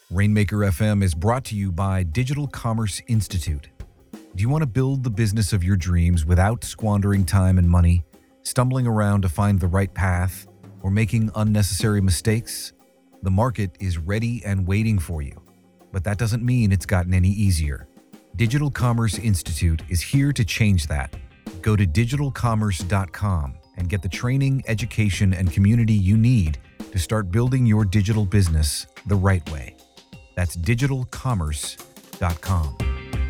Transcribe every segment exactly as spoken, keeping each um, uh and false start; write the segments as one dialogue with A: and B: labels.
A: Rainmaker F M is brought to you by Digital Commerce Institute. Do you want to build the business of your dreams without squandering time and money, stumbling around to find the right path, or making unnecessary mistakes? The market is ready and waiting for you, but that doesn't mean it's gotten any easier. Digital Commerce Institute is here to change that. Go to digital commerce dot com and get the training, education, and community you need to start building your digital business the right way. That's digital commerce dot com.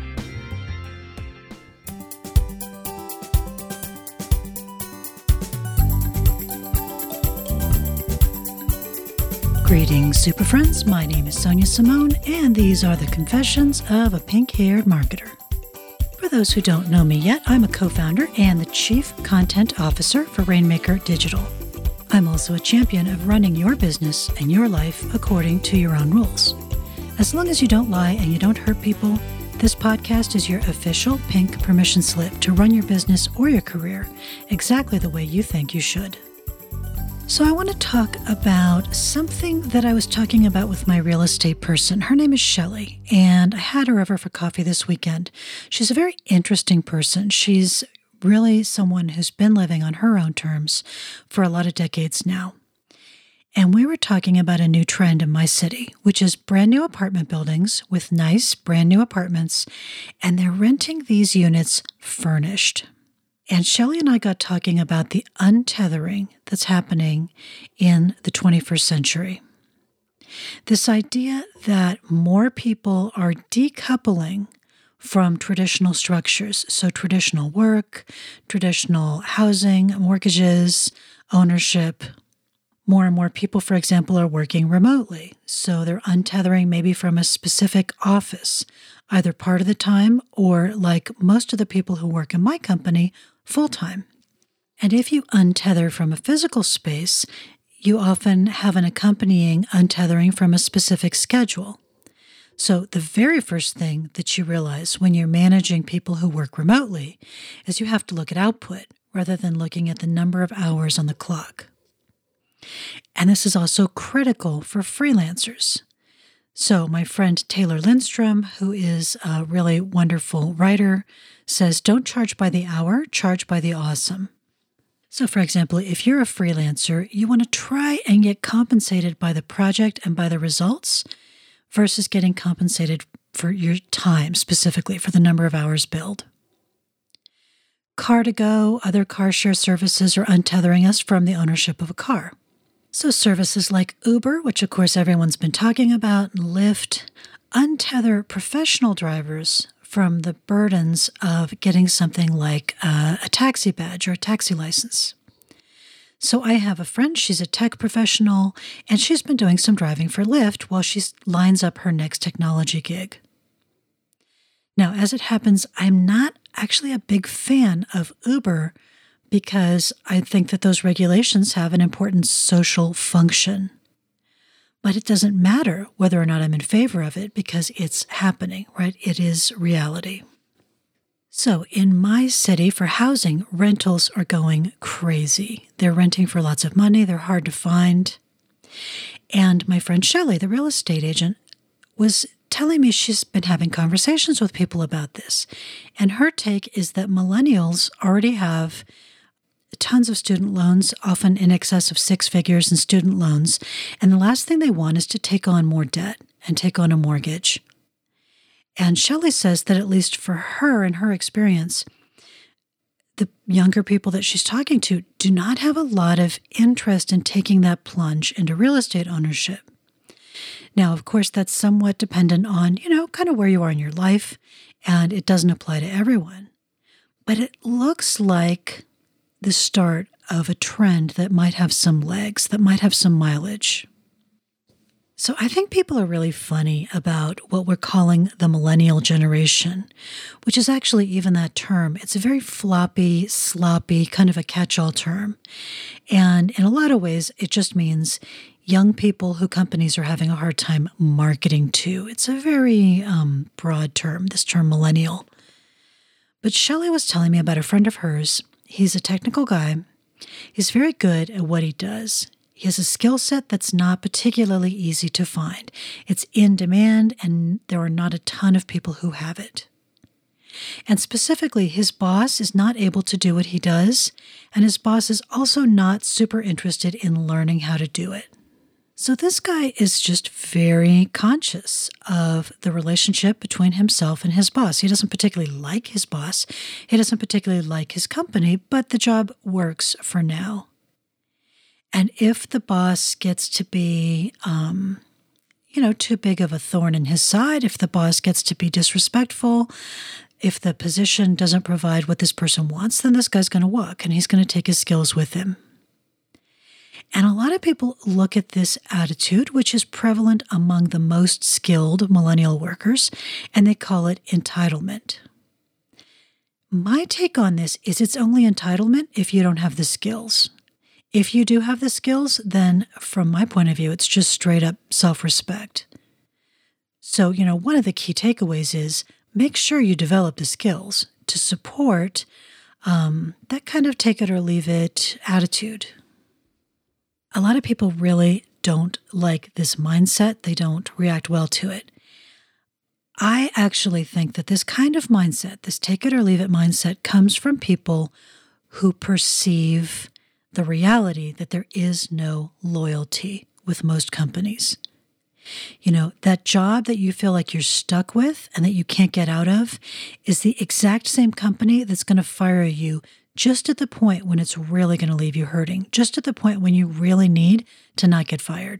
B: Greetings, Super Friends. My name is Sonia Simone, and these are the confessions of a pink-haired marketer. For those who don't know me yet, I'm a co-founder and the Chief Content Officer for Rainmaker Digital. I'm also a champion of running your business and your life according to your own rules. As long as you don't lie and you don't hurt people, this podcast is your official pink permission slip to run your business or your career exactly the way you think you should. So I want to talk about something that I was talking about with my real estate person. Her name is Shelley, and I had her over for coffee this weekend. She's a very interesting person. She's really someone who's been living on her own terms for a lot of decades now. And we were talking about a new trend in my city, which is brand new apartment buildings with nice brand new apartments, and they're renting these units furnished. And Shelley and I got talking about the untethering that's happening in the twenty-first century. This idea that more people are decoupling from traditional structures, so traditional work, traditional housing, mortgages, ownership. More and more people, for example, are working remotely, so they're untethering maybe from a specific office, either part of the time or, like most of the people who work in my company, full-time. And if you untether from a physical space, you often have an accompanying untethering from a specific schedule. So the very first thing that you realize when you're managing people who work remotely is you have to look at output rather than looking at the number of hours on the clock. And this is also critical for freelancers. So my friend Taylor Lindstrom, who is a really wonderful writer, says, don't charge by the hour, charge by the awesome. So for example, if you're a freelancer, you want to try and get compensated by the project and by the results versus getting compensated for your time, specifically for the number of hours billed. Car2Go, other car share services are untethering us from the ownership of a car. So services like Uber, which of course everyone's been talking about, and Lyft, untether professional drivers from the burdens of getting something like uh, a taxi badge or a taxi license. So I have a friend, she's a tech professional, and she's been doing some driving for Lyft while she lines up her next technology gig. Now, as it happens, I'm not actually a big fan of Uber because I think that those regulations have an important social function. But it doesn't matter whether or not I'm in favor of it because it's happening, right? It is reality. So in my city for housing, rentals are going crazy. They're renting for lots of money. They're hard to find. And my friend Shelley, the real estate agent, was telling me she's been having conversations with people about this. And her take is that millennials already have tons of student loans, often in excess of six figures in student loans. And the last thing they want is to take on more debt and take on a mortgage. And Shelley says that at least for her and her experience, the younger people that she's talking to do not have a lot of interest in taking that plunge into real estate ownership. Now, of course, that's somewhat dependent on, you know, kind of where you are in your life, and it doesn't apply to everyone. But it looks like the start of a trend that might have some legs, that might have some mileage. So I think people are really funny about what we're calling the millennial generation, which is actually even that term. It's a very floppy, sloppy, kind of a catch-all term. And in a lot of ways, it just means young people who companies are having a hard time marketing to. It's a very um, broad term, this term millennial. But Shelley was telling me about a friend of hers. He's a technical guy. He's very good at what he does. He has a skill set that's not particularly easy to find. It's in demand, and there are not a ton of people who have it. And specifically, his boss is not able to do what he does, and his boss is also not super interested in learning how to do it. So this guy is just very conscious of the relationship between himself and his boss. He doesn't particularly like his boss. He doesn't particularly like his company, but the job works for now. And if the boss gets to be, um, you know, too big of a thorn in his side, if the boss gets to be disrespectful, if the position doesn't provide what this person wants, then this guy's going to walk and he's going to take his skills with him. And a lot of people look at this attitude, which is prevalent among the most skilled millennial workers, and they call it entitlement. My take on this is it's only entitlement if you don't have the skills. If you do have the skills, then from my point of view, it's just straight up self-respect. So, you know, one of the key takeaways is make sure you develop the skills to support um, that kind of take it or leave it attitude. A lot of people really don't like this mindset. They don't react well to it. I actually think that this kind of mindset, this take it or leave it mindset, comes from people who perceive the reality that there is no loyalty with most companies. You know, that job that you feel like you're stuck with and that you can't get out of is the exact same company that's going to fire you just at the point when it's really going to leave you hurting, just at the point when you really need to not get fired.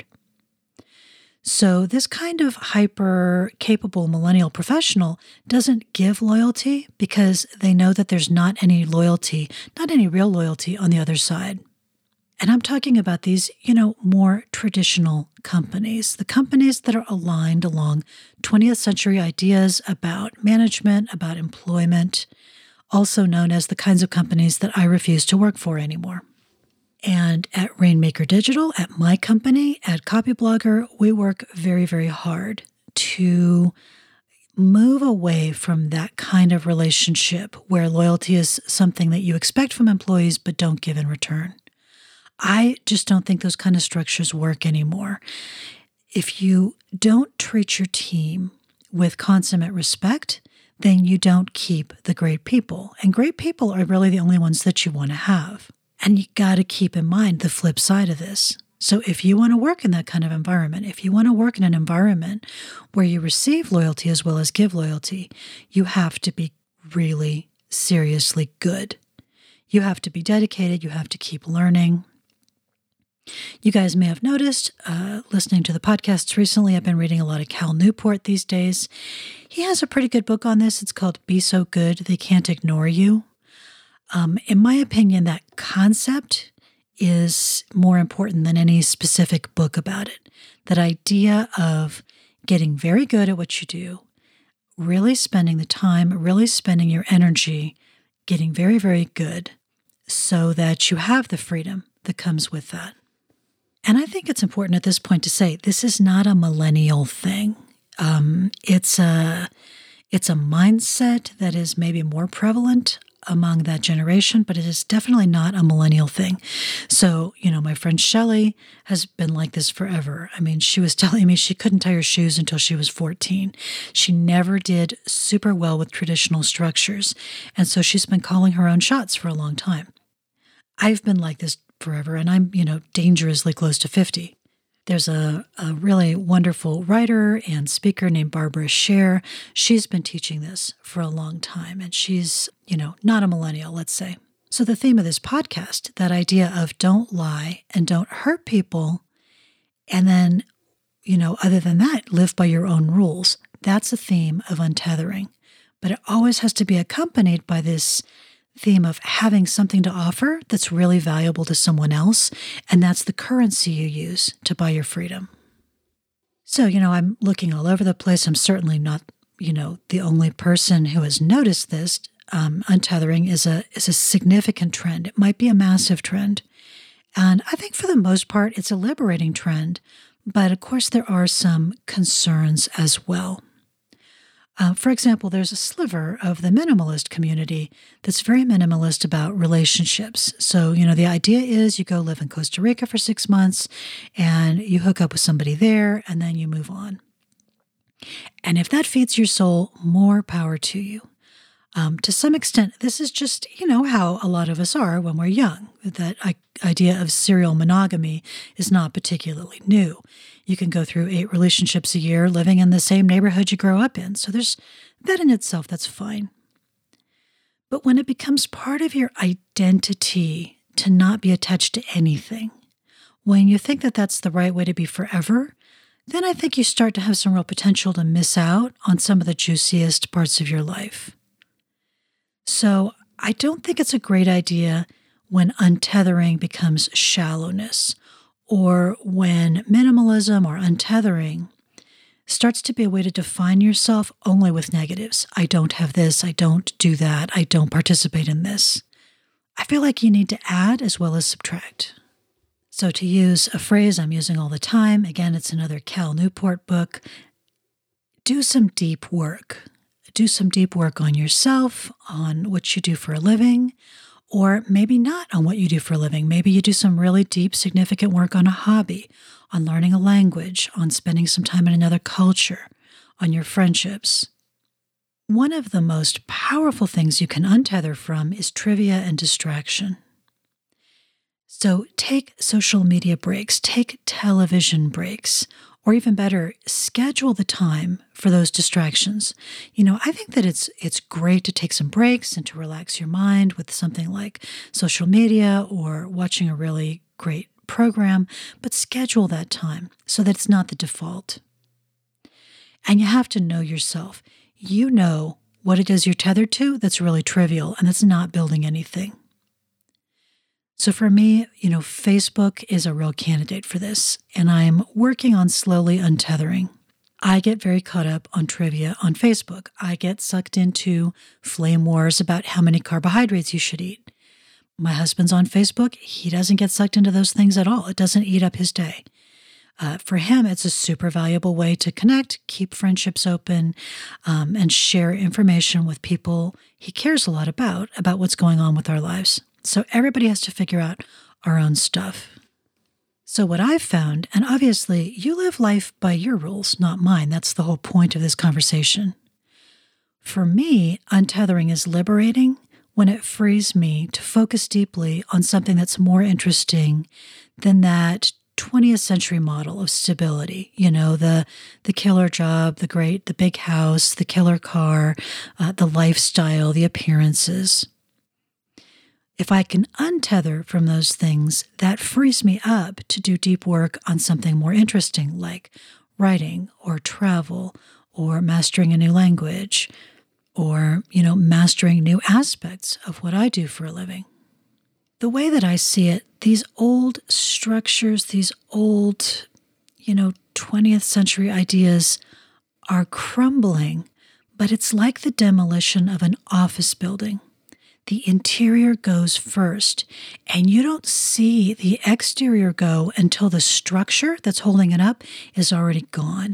B: So this kind of hyper-capable millennial professional doesn't give loyalty because they know that there's not any loyalty, not any real loyalty on the other side. And I'm talking about these, you know, more traditional companies, the companies that are aligned along twentieth century ideas about management, about employment, also known as the kinds of companies that I refuse to work for anymore. And at Rainmaker Digital, at my company, at Copyblogger, we work very, very hard to move away from that kind of relationship where loyalty is something that you expect from employees but don't give in return. I just don't think those kind of structures work anymore. If you don't treat your team with consummate respect, then you don't keep the great people. And great people are really the only ones that you want to have. And you got to keep in mind the flip side of this. So if you want to work in that kind of environment, if you want to work in an environment where you receive loyalty as well as give loyalty, you have to be really seriously good. You have to be dedicated. You have to keep learning. You guys may have noticed, uh, listening to the podcasts recently, I've been reading a lot of Cal Newport these days. He has a pretty good book on this. It's called Be So Good They Can't Ignore You. Um, in my opinion, that concept is more important than any specific book about it. That idea of getting very good at what you do, really spending the time, really spending your energy, getting very, very good so that you have the freedom that comes with that. And I think it's important at this point to say this is not a millennial thing. Um, it's a it's a mindset that is maybe more prevalent among that generation, but it is definitely not a millennial thing. So, you know, my friend Shelley has been like this forever. I mean, she was telling me she couldn't tie her shoes until she was fourteen. She never did super well with traditional structures. And so she's been calling her own shots for a long time. I've been like this forever, and I'm, you know, dangerously close to fifty. There's a, a really wonderful writer and speaker named Barbara Sher. She's been teaching this for a long time, and she's, you know, not a millennial, let's say. So the theme of this podcast, that idea of don't lie and don't hurt people, and then, you know, other than that, live by your own rules, that's a theme of untethering. But it always has to be accompanied by this theme of having something to offer that's really valuable to someone else, and that's the currency you use to buy your freedom. So, you know, I'm looking all over the place. I'm certainly not, you know, the only person who has noticed this. Um, untethering is a is a significant trend. It might be a massive trend. And I think for the most part, it's a liberating trend. But of course, there are some concerns as well. Uh, for example, there's a sliver of the minimalist community that's very minimalist about relationships. So, you know, the idea is you go live in Costa Rica for six months and you hook up with somebody there and then you move on. And if that feeds your soul, more power to you. Um, to some extent, this is just, you know, how a lot of us are when we're young. That I- idea of serial monogamy is not particularly new. You can go through eight relationships a year living in the same neighborhood you grow up in. So there's that in itself, that's fine. But when it becomes part of your identity to not be attached to anything, when you think that that's the right way to be forever, then I think you start to have some real potential to miss out on some of the juiciest parts of your life. So I don't think it's a great idea when untethering becomes shallowness, or when minimalism or untethering starts to be a way to define yourself only with negatives. I don't have this, I don't do that, I don't participate in this. I feel like you need to add as well as subtract. So to use a phrase I'm using all the time, again, it's another Cal Newport book, do some deep work. Do some deep work on yourself, on what you do for a living, or maybe not on what you do for a living. Maybe you do some really deep, significant work on a hobby, on learning a language, on spending some time in another culture, on your friendships. One of the most powerful things you can untether from is trivia and distraction. So take social media breaks, take television breaks, or even better, schedule the time for those distractions. You know, I think that it's it's great to take some breaks and to relax your mind with something like social media or watching a really great program, but schedule that time so that it's not the default. And you have to know yourself. You know what it is you're tethered to that's really trivial and that's not building anything. So for me, you know, Facebook is a real candidate for this, and I'm working on slowly untethering. I get very caught up on trivia on Facebook. I get sucked into flame wars about how many carbohydrates you should eat. My husband's on Facebook. He doesn't get sucked into those things at all. It doesn't eat up his day. Uh, for him, it's a super valuable way to connect, keep friendships open, um, and share information with people he cares a lot about, about what's going on with our lives. So everybody has to figure out our own stuff. So what I've found, and obviously you live life by your rules, not mine. That's the whole point of this conversation. For me, untethering is liberating when it frees me to focus deeply on something that's more interesting than that twentieth century model of stability. You know, the the killer job, the great, the big house, the killer car, uh, the lifestyle, the appearances. If I can untether from those things, that frees me up to do deep work on something more interesting, like writing or travel or mastering a new language or, you know, mastering new aspects of what I do for a living. The way that I see it, these old structures, these old, you know, twentieth century ideas are crumbling, but it's like the demolition of an office building. The interior goes first, and you don't see the exterior go until the structure that's holding it up is already gone.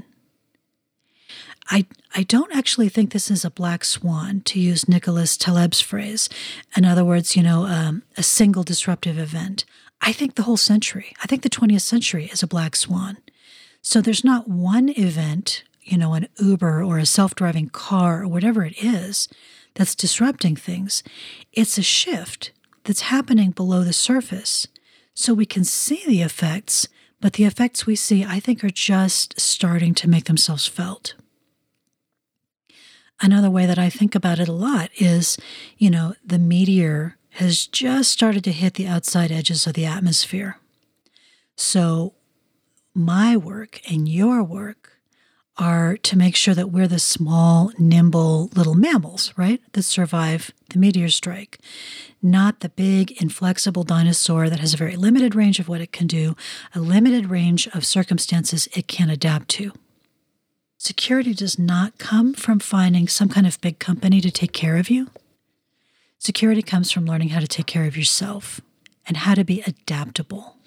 B: I I don't actually think this is a black swan, to use Nicholas Taleb's phrase. In other words, you know, um, a single disruptive event. I think the whole century, I think the twentieth century is a black swan. So there's not one event, you know, an Uber or a self-driving car or whatever it is, that's disrupting things. It's a shift that's happening below the surface. So we can see the effects, but the effects we see, I think, are just starting to make themselves felt. Another way that I think about it a lot is, you know, the meteor has just started to hit the outside edges of the atmosphere. So my work and your work are to make sure that we're the small, nimble little mammals, right, that survive the meteor strike, not the big, inflexible dinosaur that has a very limited range of what it can do, a limited range of circumstances it can adapt to. Security does not come from finding some kind of big company to take care of you. Security comes from learning how to take care of yourself and how to be adaptable.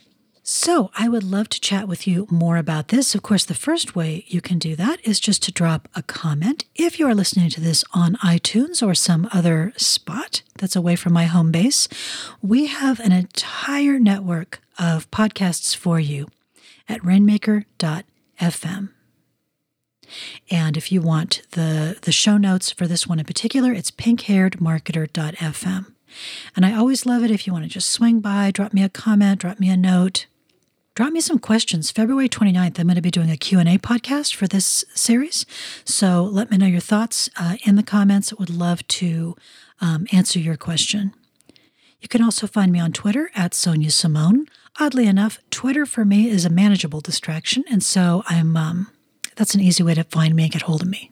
B: So I would love to chat with you more about this. Of course, the first way you can do that is just to drop a comment. If you are listening to this on iTunes or some other spot that's away from my home base, we have an entire network of podcasts for you at rainmaker dot f m. And if you want the, the show notes for this one in particular, it's pink haired marketer dot f m. And I always love it if you want to just swing by, drop me a comment, drop me a note. Drop me some questions. February twenty-ninth, I'm going to be doing a Q and A podcast for this series. So let me know your thoughts uh, in the comments. I would love to um, answer your question. You can also find me on Twitter at Sonia Simone. Oddly enough, Twitter for me is a manageable distraction, and so I'm um, that's an easy way to find me and get hold of me.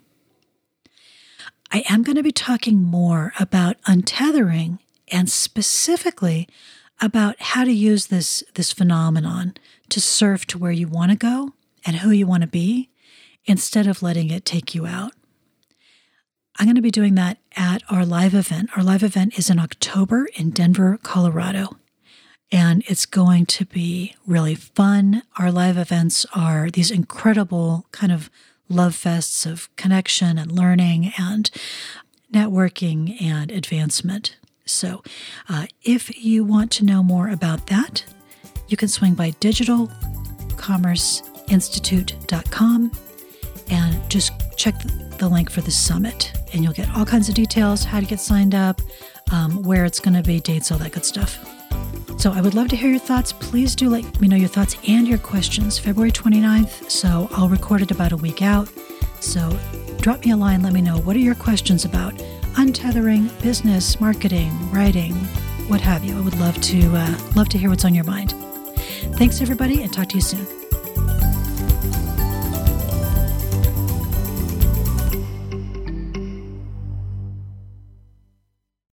B: I am going to be talking more about untethering and specifically about how to use this, this phenomenon to surf to where you want to go and who you want to be instead of letting it take you out. I'm going to be doing that at our live event. Our live event is in October in Denver, Colorado, and it's going to be really fun. Our live events are these incredible kind of love fests of connection and learning and networking and advancement. So uh, if you want to know more about that, you can swing by digital commerce institute dot com and just check the link for the summit. And you'll get all kinds of details, how to get signed up, um, where it's going to be, dates, all that good stuff. So I would love to hear your thoughts. Please do let me know your thoughts and your questions. February twenty-ninth, so I'll record it about a week out. So drop me a line, let me know, what are your questions about untethering, business, marketing, writing, what have you. I would love to uh, love to hear what's on your mind. Thanks, everybody, and talk to you soon.